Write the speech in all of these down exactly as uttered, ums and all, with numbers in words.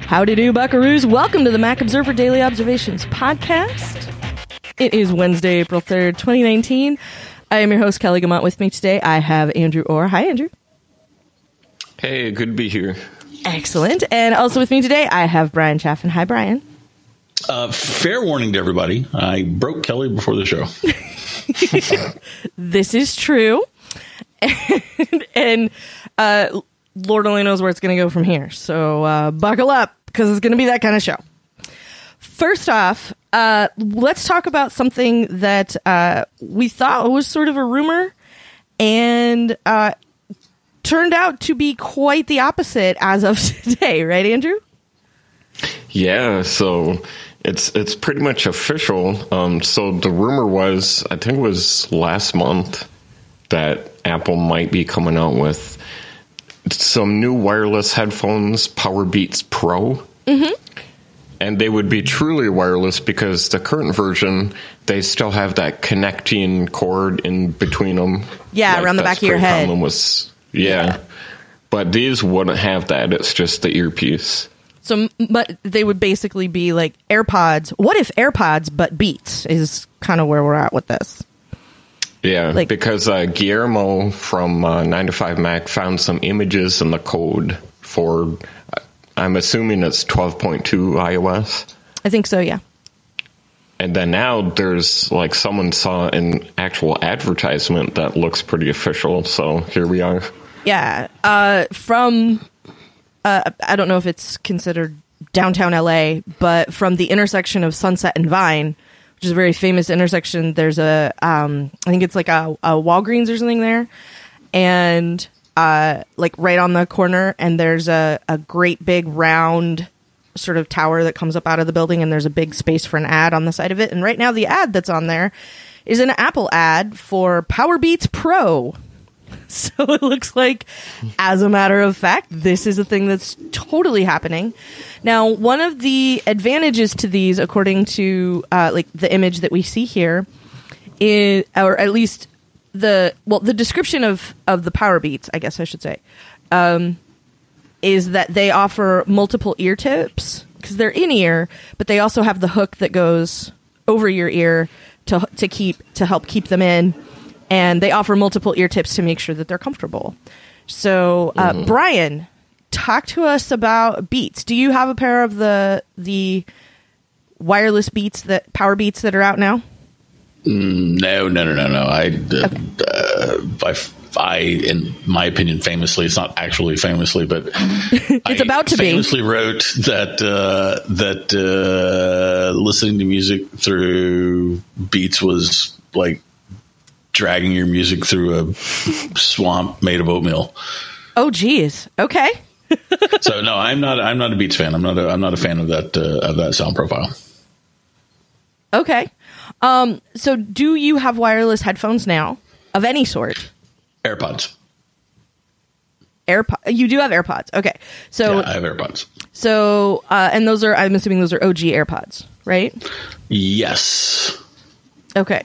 Howdy do, buckaroos. Welcome to the Mac Observer Daily Observations podcast. It is Wednesday, April third, twenty nineteen. I am your host, Kelly Gamont. With me today, I have Andrew Orr. Hi, Andrew. Hey, good to be here. Excellent. And also with me today, I have Brian Chaffin. Hi, Brian. Uh, fair warning to everybody. I broke Kelly before the show. This is true. And, and uh, Lord only knows where it's going to go from here. So uh, buckle up, because it's going to be that kind of show. First off, uh, let's talk about something that uh, we thought was sort of a rumor and uh, turned out to be quite the opposite as of today. Right, Andrew? Yeah, so it's it's pretty much official. Um, so the rumor was, I think it was last month, that Apple might be coming out with some new wireless headphones, Powerbeats Pro. Mm-hmm. And they would be truly wireless because the current version, they still have that connecting cord in between them. Yeah, like around the back of your head. Was, yeah. yeah. But these wouldn't have that. It's just the earpiece. So, but they would basically be like AirPods. What if AirPods but Beats is kind of where we're at with this. Yeah, like, because uh, Guillermo from uh, nine to five Mac found some images in the code for, I'm assuming it's twelve point two iOS. I think so, yeah. And then now there's, like, someone saw an actual advertisement that looks pretty official, so here we are. Yeah, uh, from, uh, I don't know if it's considered downtown L A, but from the intersection of Sunset and Vine, which is a very famous intersection. There's a, um, I think it's like a, a Walgreens or something there, and uh, like right on the corner, and there's a, a great big round sort of tower that comes up out of the building, and there's a big space for an ad on the side of it. And right now the ad that's on there is an Apple ad for Powerbeats Pro. So it looks like, as a matter of fact, this is a thing that's totally happening. Now, one of the advantages to these, according to uh, like the image that we see here, is, or at least the well, the description of of the Powerbeats, I guess I should say, um, is that they offer multiple ear tips because they're in ear, but they also have the hook that goes over your ear to to keep to help keep them in. And they offer multiple ear tips to make sure that they're comfortable. So, uh, mm-hmm. Brian, talk to us about Beats. Do you have a pair of the the wireless Beats, that Powerbeats that are out now? Mm, no, no, no, no, no. I, uh, okay. uh, I, I, in my opinion, famously, it's not actually famously, but it's I about to famously be. wrote that uh, that uh, listening to music through Beats was like dragging your music through a swamp made of oatmeal. Oh, geez. Okay. So no, I'm not. I'm not a Beats fan. I'm not. A, I'm not a fan of that uh, of that sound profile. Okay. Um. So, do you have wireless headphones now of any sort? AirPods. AirPod. You do have AirPods. Okay. So yeah, I have AirPods. So, uh, and those are. I'm assuming those are O G AirPods, right? Yes. Okay.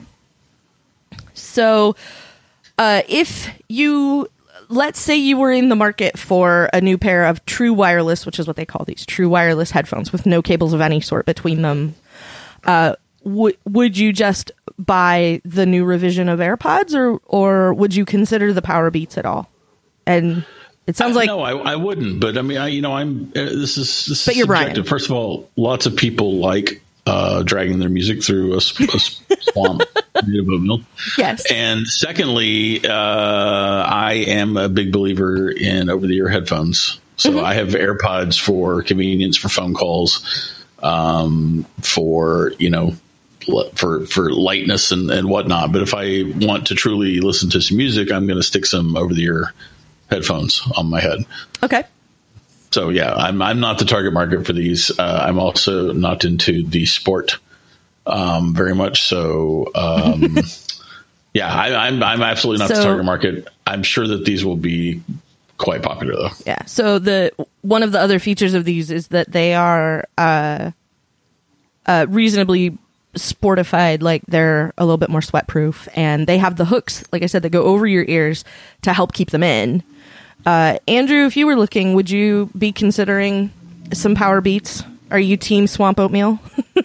So, uh, if you, let's say you were in the market for a new pair of true wireless, which is what they call these, true wireless headphones with no cables of any sort between them, uh, w- would you just buy the new revision of AirPods, or or would you consider the Powerbeats at all? And it sounds uh, like no, I, I wouldn't. But I mean, I, you know, I'm. Uh, this is this but is you're subjective. Brian. First of all, lots of people like uh, dragging their music through a, a swamp. Yes. And secondly, uh, I am a big believer in over-the-ear headphones. So mm-hmm. I have AirPods for convenience, for phone calls, um, for, you know, for for lightness and, and whatnot. But if I want to truly listen to some music, I'm going to stick some over-the-ear headphones on my head. Okay. So, yeah, I'm I'm not the target market for these. Uh, I'm also not into the sport um, very much. So, um, yeah, I, I'm I'm absolutely not so, the target market. I'm sure that these will be quite popular, though. Yeah. So the one of the other features of these is that they are uh, uh, reasonably sportified, like they're a little bit more sweat proof, and they have the hooks, like I said, that go over your ears to help keep them in. Uh, Andrew, if you were looking, would you be considering some Power Beats? Are you team Swamp Oatmeal?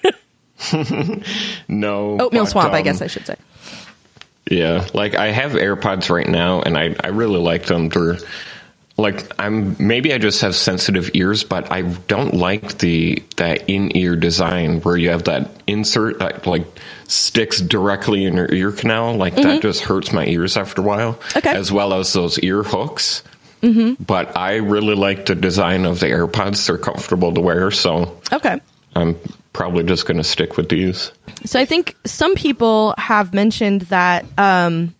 No. Oatmeal but, Swamp, um, I guess I should say. Yeah, like I have AirPods right now, and I, I really like them. They're like I'm maybe I just have sensitive ears, but I don't like the that in ear design where you have that insert that like sticks directly in your ear canal. Like mm-hmm. that just hurts my ears after a while. Okay. As well as those ear hooks. Mm-hmm. But I really like the design of the AirPods. They're comfortable to wear, so okay. I'm probably just going to stick with these. So I think some people have mentioned that um,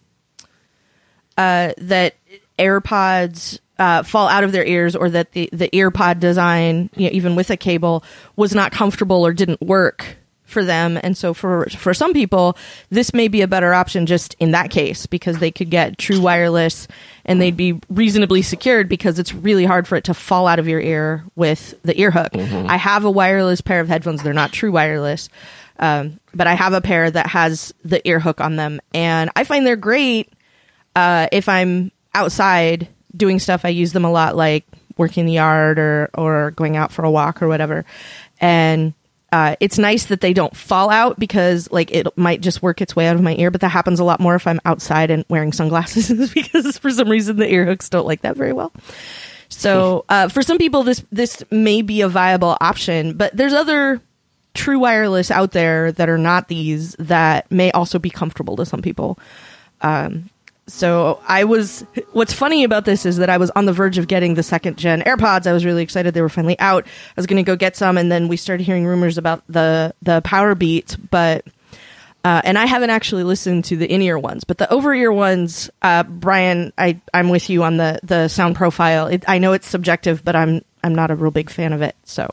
uh, that AirPods uh, fall out of their ears, or that the, the EarPod design, you know, even with a cable, was not comfortable or didn't work for them. And so for for some people, this may be a better option just in that case, because they could get true wireless and they'd be reasonably secured, because it's really hard for it to fall out of your ear with the ear hook. Mm-hmm. I have a wireless pair of headphones. They're not true wireless, um, but I have a pair that has the ear hook on them, and I find they're great uh, if I'm outside doing stuff. I use them a lot, like working in the yard or or going out for a walk or whatever. And Uh, it's nice that they don't fall out, because like it might just work its way out of my ear, but that happens a lot more if I'm outside and wearing sunglasses, because for some reason the ear hooks don't like that very well. So uh, for some people, this this may be a viable option, but there's other true wireless out there that are not these that may also be comfortable to some people. Um, So I was, what's funny about this is that I was on the verge of getting the second gen AirPods. I was really excited they were finally out. I was going to go get some, and then we started hearing rumors about the, the Power Beats, but, uh, and I haven't actually listened to the in-ear ones, but the over-ear ones, uh, Brian, I, I'm with you on the, the sound profile. It, I know it's subjective, but I'm, I'm not a real big fan of it. So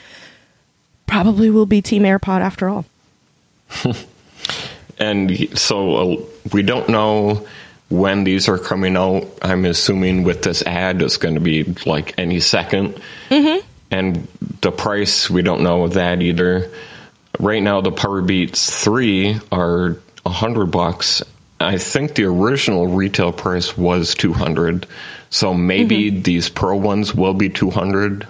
probably will be Team AirPod after all. And so uh, we don't know when these are coming out. I'm assuming with this ad, it's going to be like any second. Mm-hmm. And the price, we don't know that either. Right now, the Power Beats three are a hundred bucks. I think the original retail price was two hundred. So maybe mm-hmm. these Pro ones will be two hundred.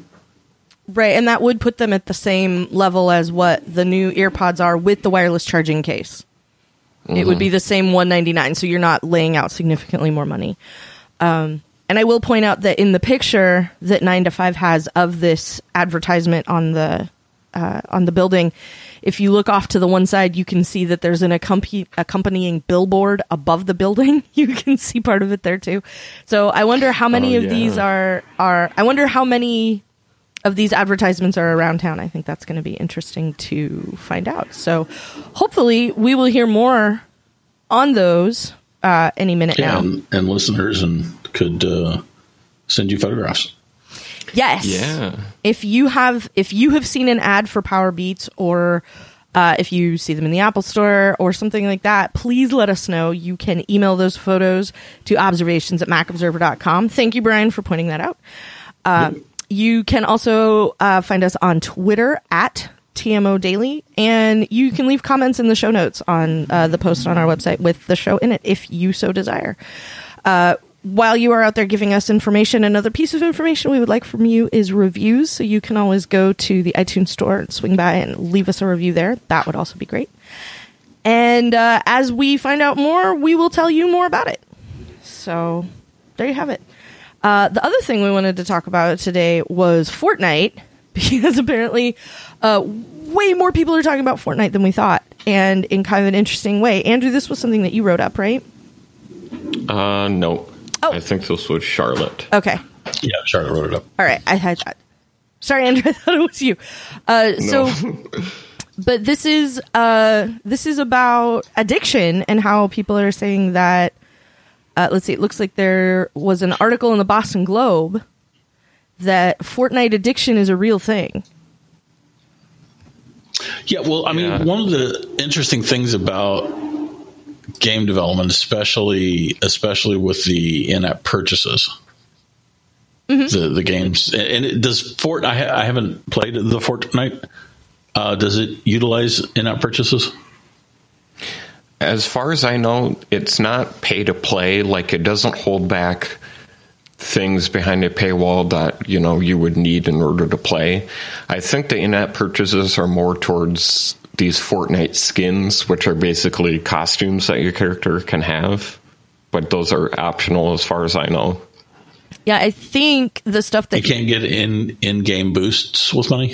Right, and that would put them at the same level as what the new EarPods are with the wireless charging case. Mm-hmm. It would be the same one ninety-nine, so you're not laying out significantly more money. Um, and I will point out that in the picture that nine to five has of this advertisement on the uh, on the building, if you look off to the one side, you can see that there's an accomp- accompanying billboard above the building. You can see part of it there too. So I wonder how many oh, of yeah. these are are. I wonder how many of these advertisements are around town. I think that's going to be interesting to find out. So hopefully we will hear more on those uh, any minute yeah, now. And, and listeners and could uh, send you photographs. Yes. Yeah. If you have if you have seen an ad for Power Beats, or uh, if you see them in the Apple Store or something like that, please let us know. You can email those photos to observations at mac observer dot com. Thank you, Brian, for pointing that out. Uh, yep. You can also uh, find us on Twitter at T M O Daily, and you can leave comments in the show notes on uh, the post on our website with the show in it if you so desire. Uh, while you are out there giving us information, another piece of information we would like from you is reviews. So you can always go to the iTunes store and swing by and leave us a review there. That would also be great. And uh, as we find out more, we will tell you more about it. So there you have it. Uh, the other thing we wanted to talk about today was Fortnite, because apparently uh, way more people are talking about Fortnite than we thought, and in kind of an interesting way. Andrew, this was something that you wrote up, right? Uh, no. Oh. I think this was Charlotte. Okay. Yeah, Charlotte wrote it up. All right. I had that. Sorry, Andrew, I thought it was you. Uh, no. So, but this is uh, this is about addiction and how people are saying that. Uh, let's see. It looks like there was an article in the Boston Globe that Fortnite addiction is a real thing. Yeah, well, I mean, yeah. one of the interesting things about game development, especially especially with the in-app purchases, mm-hmm. the the games, and it, does Fort? I, ha- I haven't played the Fortnite. Uh, does it utilize in-app purchases? As far as I know, it's not pay to play. Like, it doesn't hold back things behind a paywall that, you know, you would need in order to play. I think the in-app purchases are more towards these Fortnite skins, which are basically costumes that your character can have, but those are optional as far as I know. Yeah, I think the stuff that you can't get in in-game boosts with money.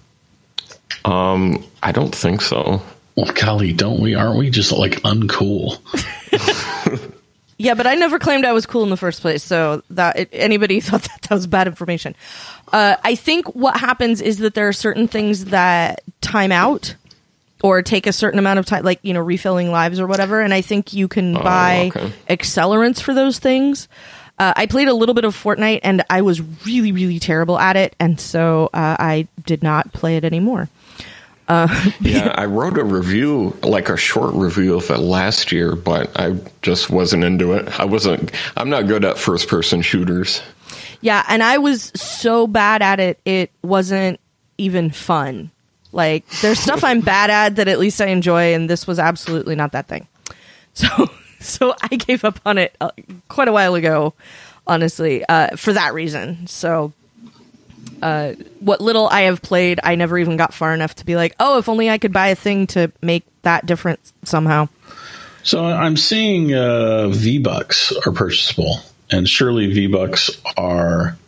Um, I don't think so. Well, golly, don't we? Aren't we just like uncool? Yeah, but I never claimed I was cool in the first place, so that if anybody thought that that was bad information. Uh, I think what happens is that there are certain things that time out or take a certain amount of time, like, you know, refilling lives or whatever, and I think you can Oh, buy okay. accelerants for those things. Uh, I played a little bit of Fortnite, and I was really, really terrible at it, and so uh, I did not play it anymore. Uh, Yeah, I wrote a review, like a short review of it last year, but I just wasn't into it. I wasn't, I'm not good at first person shooters. Yeah, and I was so bad at it, it wasn't even fun. Like, there's stuff I'm bad at that at least I enjoy, and this was absolutely not that thing. So, so I gave up on it uh, quite a while ago, honestly, uh, for that reason. So, uh, what little I have played, I never even got far enough to be like, oh, if only I could buy a thing to make that different somehow. So I'm seeing uh, V-Bucks are purchasable, and surely V-Bucks are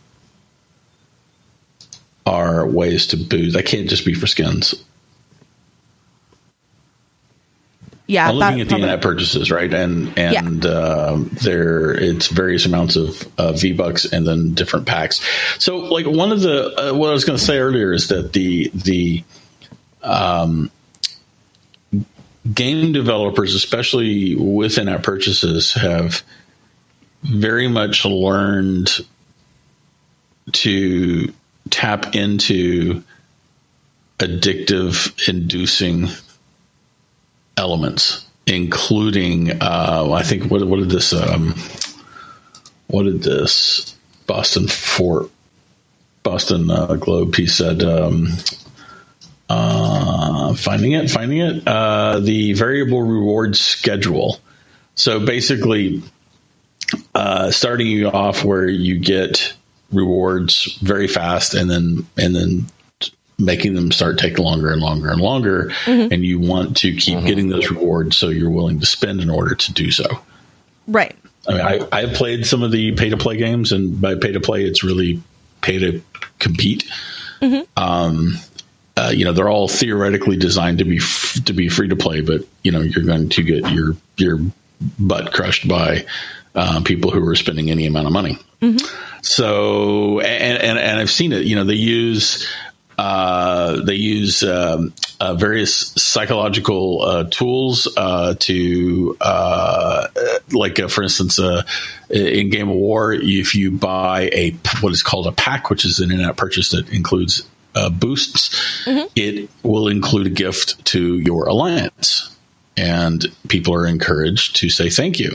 are ways to boost. They can't just be for skins. Yeah, I'm looking that- at the in-app purchases, right? And and Yeah. uh, there it's various amounts of uh, V-Bucks and then different packs. So, like one of the uh, what I was going to say earlier is that the the um, game developers, especially with in-app purchases, have very much learned to tap into addictive inducing elements, including uh, I think what what did this um, what did this Boston Fort Boston uh, Globe piece said um, uh, finding it finding it uh, the variable reward schedule. So basically, uh, starting you off where you get rewards very fast, and then and then making them start taking longer and longer and longer, mm-hmm. and you want to keep mm-hmm. getting those rewards, so you're willing to spend in order to do so. Right. I mean, I, I've played some of the pay-to-play games, and by pay-to-play, it's really pay to compete. Mm-hmm. Um, uh, you know, they're all theoretically designed to be f- to be free to play, but you know, you're going to get your your butt crushed by uh, people who are spending any amount of money. Mm-hmm. So, and, and and I've seen it. You know, they use. Uh, they use um, uh, various psychological uh, tools uh, to, uh, like, uh, for instance, uh, in Game of War, if you buy a what is called a pack, which is an in-app purchase that includes uh, boosts, mm-hmm. it will include a gift to your alliance, and people are encouraged to say thank you.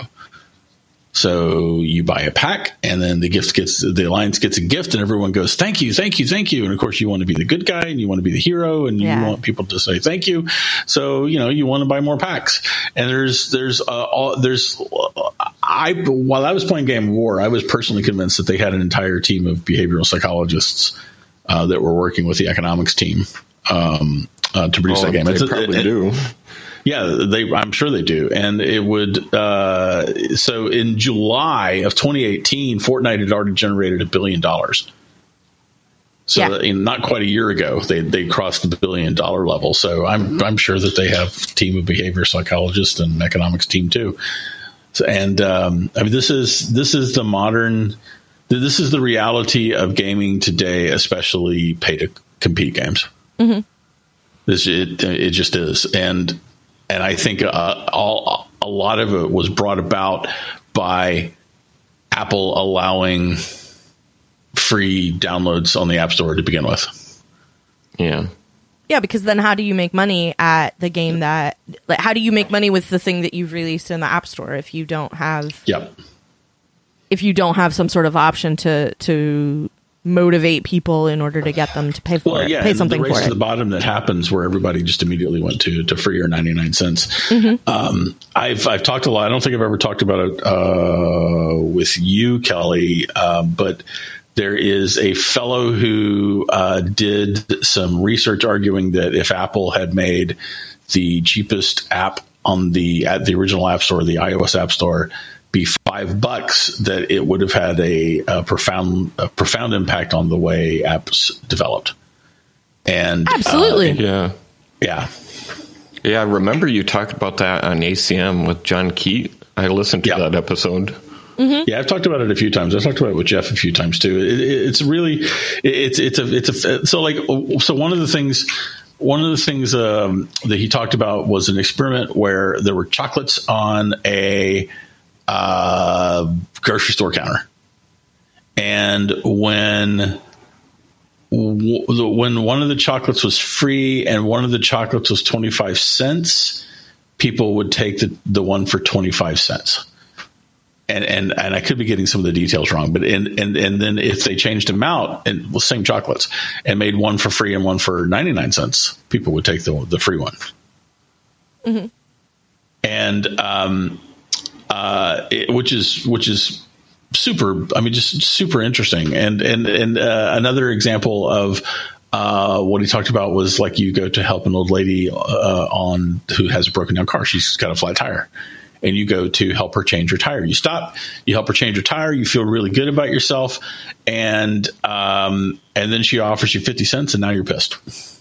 So you buy a pack, and then the gift gets the alliance gets a gift, and everyone goes, "Thank you, thank you, thank you." And of course, you want to be the good guy, and you want to be the hero, and yeah. you want people to say thank you. So you know you want to buy more packs. And there's there's uh, all there's uh, I while I was playing Game of War, I was personally convinced that they had an entire team of behavioral psychologists uh, that were working with the economics team um, uh, to produce oh, that game. They it's, probably it, do. Yeah, they. I'm sure they do, and it would. Uh, so in July of twenty eighteen, Fortnite had already generated a billion dollars. So yeah. in not quite a year ago, they they crossed the billion dollar level. So I'm I'm sure that they have a team of behavior psychologists and economics team too. So, and um, I mean, this is this is the modern. This is the reality of gaming today, especially pay to compete games. Mm-hmm. This it it just is, and. And I think uh, all, a lot of it was brought about by Apple allowing free downloads on the App Store to begin with. Yeah. Yeah, because then how do you make money at the game that... Like, how do you make money with the thing that you've released in the App Store if you don't have... Yep. If you don't have some sort of option to, to motivate people in order to get them to pay for well, it, yeah, pay and something the race for to it. the bottom that happens where everybody just immediately went to to free or ninety-nine cents. Mm-hmm. Um, I've I've talked a lot. I don't think I've ever talked about it uh, with you, Kelly, uh, but there is a fellow who uh, did some research arguing that if Apple had made the cheapest app on the at the original App Store, the iOS App Store, be five bucks, that it would have had a, a profound a profound impact on the way apps developed. And Absolutely. uh, Yeah. yeah, Yeah, I remember you talked about that on A C M with John Keat. I listened to Yeah. that episode. Mm-hmm. yeah, I've talked about it a few times. I've talked about it with Jeff a few times too. It, it, it's really, it, it's it's a it's a so like so one of the things. One of the things um, that he talked about was an experiment where there were chocolates on a uh, grocery store counter, and when w- when one of the chocolates was free and one of the chocolates was twenty-five cents, people would take the, the one for twenty-five cents. And, and and I could be getting some of the details wrong, but and and and then if they changed them out and the same chocolates and made one for free and one for ninety-nine cents, people would take the the free one. Mm-hmm. And um, uh, it, which is which is super. I mean, just super interesting. And and and uh, another example of uh, what he talked about was like you go to help an old lady uh, on who has a broken down car. She's got a flat tire. And you go to help her change her tire. You stop, you help her change her tire. You feel really good about yourself. And, um, and then she offers you fifty cents and now you're pissed.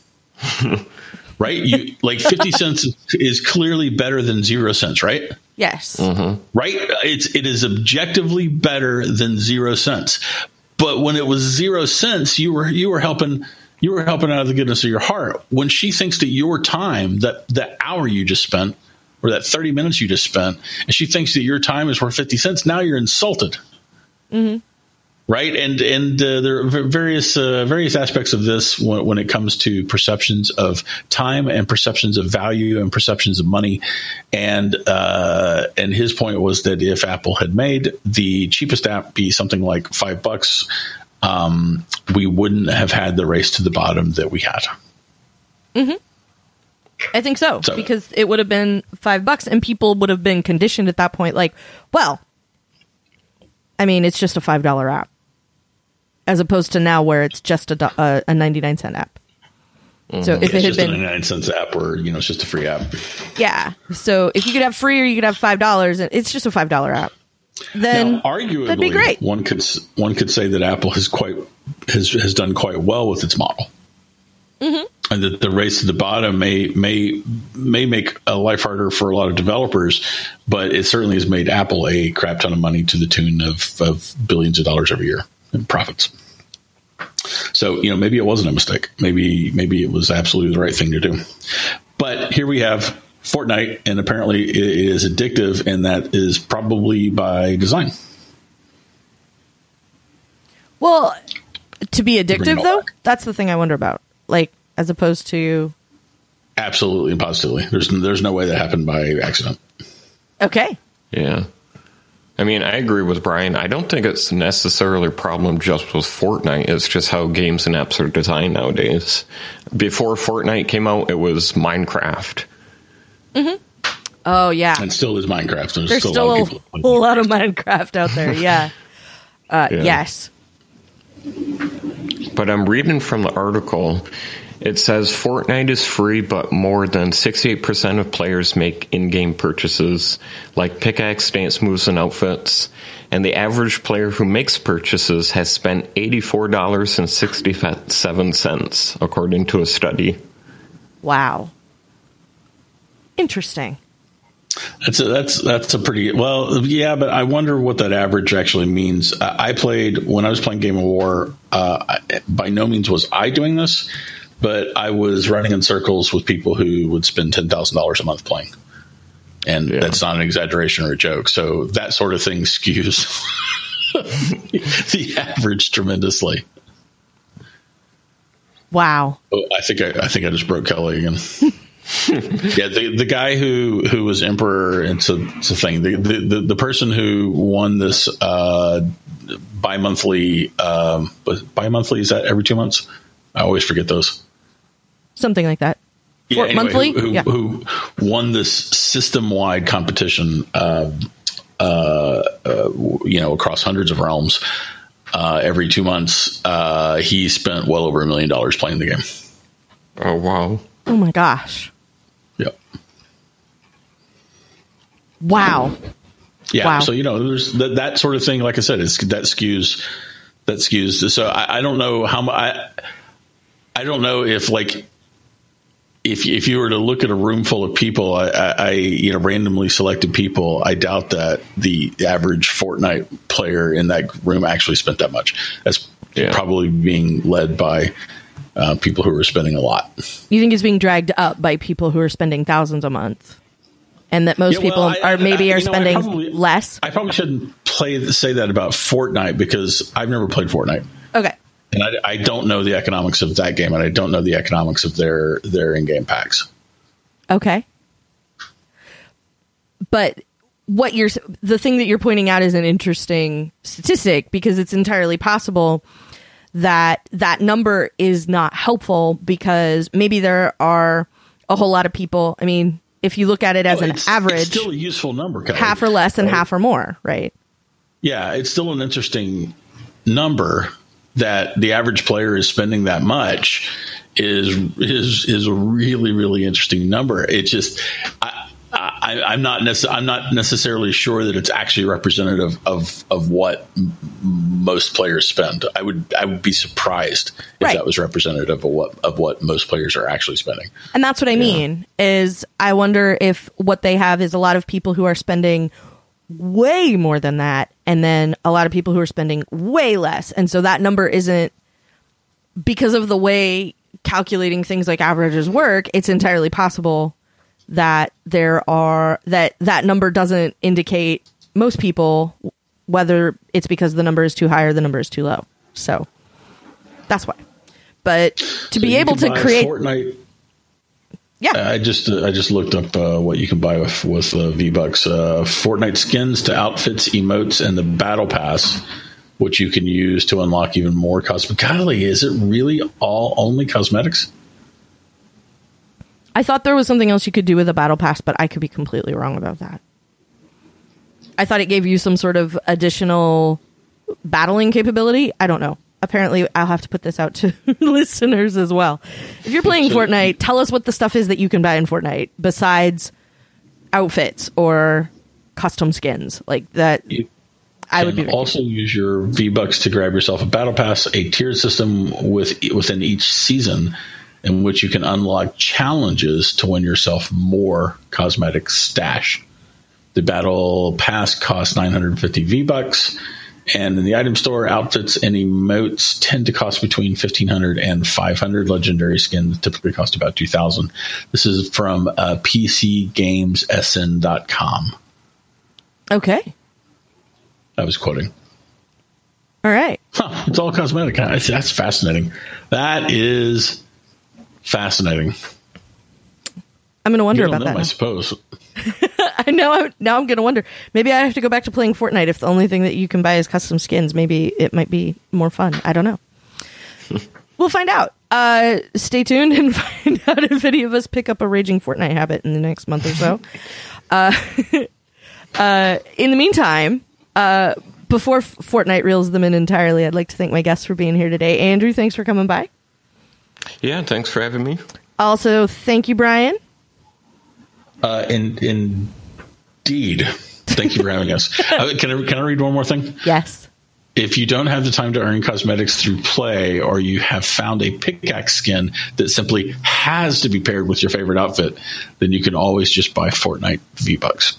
Right? You like fifty cents is, is clearly better than zero cents, right? Yes. Mm-hmm. Right? It's, it is objectively better than zero cents. But when it was zero cents, you were, you were helping, you were helping out of the goodness of your heart. When she thinks that your time, that, that hour you just spent, or that thirty minutes you just spent, and she thinks that your time is worth fifty cents, now you're insulted. Mm-hmm. Right? And and uh, there are various uh, various aspects of this when, when it comes to perceptions of time and perceptions of value and perceptions of money. And uh, and his point was that if Apple had made the cheapest app be something like five bucks, um, we wouldn't have had the race to the bottom that we had. Mm-hmm. I think so, so, because it would have been five bucks and people would have been conditioned at that point. Like, well, I mean, it's just a five dollar app as opposed to now where it's just a, a, a ninety-nine cent app. Mm-hmm. So if yeah, it had just been a ninety-nine cents app or, you know, it's just a free app. Yeah. So if you could have free or you could have five dollars and it's just a five dollar app, then now, arguably, that'd be great. One could, one could say that Apple has quite, has, has done quite well with its model. Mm-hmm. And that the race to the bottom may may may make a life harder for a lot of developers, but it certainly has made Apple a crap ton of money to the tune of, of billions of dollars every year in profits. So, you know, maybe it wasn't a mistake. Maybe maybe it was absolutely the right thing to do. But here we have Fortnite, and apparently it is addictive, and that is probably by design. Well, to be addictive, though, back. that's the thing I wonder about. Like, as opposed to... Absolutely and positively. There's there's no way that happened by accident. Okay. Yeah. I mean, I agree with Brian. I don't think it's necessarily a problem just with Fortnite. It's just how games and apps are designed nowadays. Before Fortnite came out, it was Minecraft. Mm-hmm. Oh, yeah. And still is Minecraft. There's, There's still, still a lot a, of people. whole lot of Minecraft out there, yeah. Uh, Yeah. Yes. But I'm reading from the article. It says Fortnite is free, but more than sixty-eight percent of players make in-game purchases, like pickaxe, dance moves, and outfits. And the average player who makes purchases has spent eighty-four dollars and sixty-seven cents, according to a study. Wow. Interesting. That's a, that's that's a pretty well, yeah. But I wonder what that average actually means. Uh, I played when I was playing Game of War. Uh, by no means was I doing this, but I was running in circles with people who would spend ten thousand dollars a month playing, and yeah. That's not an exaggeration or a joke. So that sort of thing skews the average tremendously. Wow. Oh, I think I, I think I just broke Kelly again. Yeah, the the guy who, who was emperor, it's a, it's a thing. The, the the person who won this uh, bi-monthly, um, but bi-monthly, is that every two months? I always forget those. Something like that. Yeah, Four, anyway, monthly? Who, who, yeah. who won this system-wide competition, uh, uh, uh, you know, across hundreds of realms uh, every two months. Uh, he spent well over a million dollars playing the game. Oh, wow. Oh, my gosh. Yep. Wow. Yeah. Wow. So, you know, there's that, that sort of thing. Like I said, it's, that skews, that skews. So I, I don't know how much, I, I don't know if like, if, if you were to look at a room full of people, I, I, I, you know, randomly selected people, I doubt that the average Fortnite player in that room actually spent that much. That's yeah. probably being led by uh, people who are spending a lot. You think it's being dragged up by people who are spending thousands a month? And that most yeah, well, people I, are maybe I, are know, spending I probably, less. I probably shouldn't play say that about Fortnite because I've never played Fortnite. Okay. And I, I don't know the economics of that game, and I don't know the economics of their, their in-game packs. Okay. But what you're the thing that you're pointing out is an interesting statistic because it's entirely possible that that number is not helpful because maybe there are a whole lot of people. I mean, if you look at it as well, an it's, average, it's still a useful number, Kelly. Half or less and right? half or more, right? Yeah, it's still an interesting number. That the average player is spending that much is is is a really really interesting number. It just I, I, I'm not nece- I'm not necessarily sure that it's actually representative of of what m- most players spend. I would I would be surprised if right. that was representative of what of what most players are actually spending. And that's what I yeah. mean is I wonder if what they have is a lot of people who are spending way more than that, and then a lot of people who are spending way less. And so that number isn't, because of the way calculating things like averages work, it's entirely possible that there are, that that number doesn't indicate most people, whether it's because the number is too high or the number is too low. So that's why. But to so be able to create Fortnite. Yeah, I just uh, I just looked up uh, what you can buy with with uh, V-Bucks. Uh, Fortnite skins to outfits, emotes, and the Battle Pass, which you can use to unlock even more cosmetics. Golly, is it really all only cosmetics? I thought there was something else you could do with the Battle Pass, but I could be completely wrong about that. I thought it gave you some sort of additional battling capability. I don't know. Apparently, I'll have to put this out to listeners as well. If you're playing so, Fortnite, tell us what the stuff is that you can buy in Fortnite besides outfits or custom skins like that. You I would be also use your V-Bucks to grab yourself a Battle Pass, a tiered system with within each season in which you can unlock challenges to win yourself more cosmetic stash. The Battle Pass costs nine hundred fifty V-Bucks. And in the item store, outfits and emotes tend to cost between fifteen hundred and five hundred. Legendary skins typically cost about two thousand. This is from uh, P C Games S N dot com. Okay. I was quoting. All right. Huh, it's all cosmetic. That's fascinating. That is fascinating. I'm going to wonder you don't about know, that. I suppose. I know. I'm, now I'm going to wonder. Maybe I have to go back to playing Fortnite if the only thing that you can buy is custom skins. Maybe it might be more fun. I don't know. We'll find out. Uh, stay tuned and find out if any of us pick up a raging Fortnite habit in the next month or so. uh, uh, in the meantime, uh, before Fortnite reels them in entirely, I'd like to thank my guests for being here today. Andrew, thanks for coming by. Yeah, thanks for having me. Also, thank you, Brian. Uh, in, indeed. Thank you for having us. Uh, can I can I read one more thing? Yes. If you don't have the time to earn cosmetics through play, or you have found a pickaxe skin that simply has to be paired with your favorite outfit, then you can always just buy Fortnite V-Bucks.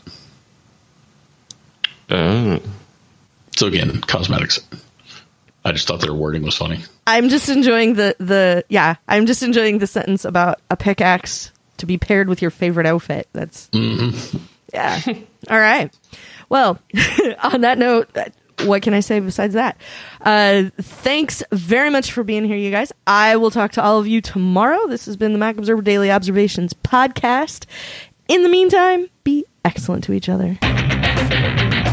Oh. So again, cosmetics. I just thought their wording was funny. I'm just enjoying the, the yeah, I'm just enjoying the sentence about a pickaxe to be paired with your favorite outfit. That's, mm-hmm. yeah. All right. Well, on that note, what can I say besides that? Uh, thanks very much for being here, you guys. I will talk to all of you tomorrow. This has been the Mac Observer Daily Observations podcast. In the meantime, be excellent to each other.